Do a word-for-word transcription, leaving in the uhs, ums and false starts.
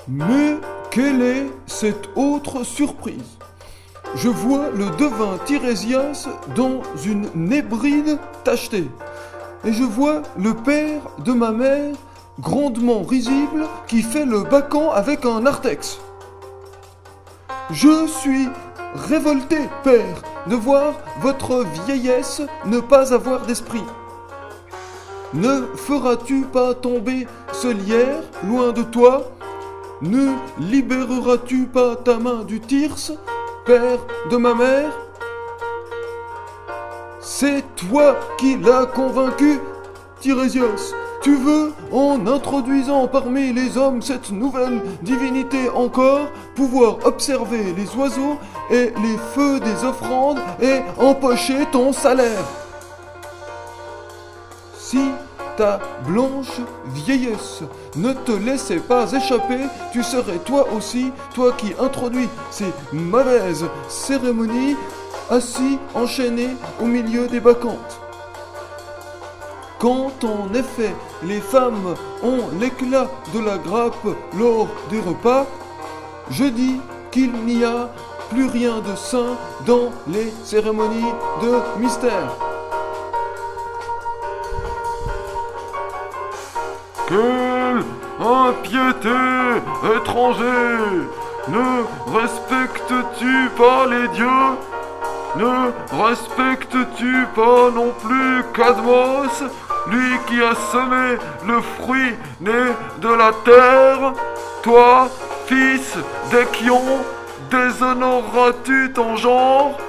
Mais quelle est cette autre surprise? Je vois le devin Tirésias dans une nébride tachetée. Et je vois le père de ma mère, grandement risible, qui fait le bacchan avec un narthex. Je suis révolté, père, de voir votre vieillesse ne pas avoir d'esprit. Ne feras-tu pas tomber ce lierre loin de toi? Ne libéreras-tu pas ta main du Thyrse, père de ma mère? C'est toi qui l'as convaincu, Tirésias. Tu veux, en introduisant parmi les hommes cette nouvelle divinité encore, pouvoir observer les oiseaux et les feux des offrandes et empocher ton salaire. Si ta blanche vieillesse ne te laissait pas échapper, tu serais toi aussi, toi qui introduis ces mauvaises cérémonies, assis enchaîné au milieu des bacchantes. Quand en effet les femmes ont l'éclat de la grappe lors des repas, je dis qu'il n'y a plus rien de saint dans les cérémonies de mystère. Quelle impiété, étranger! Ne respectes-tu pas les dieux? Ne respectes-tu pas non plus Cadmos, lui qui a semé le fruit né de la terre? Toi, fils d'Échion, déshonoreras-tu ton genre?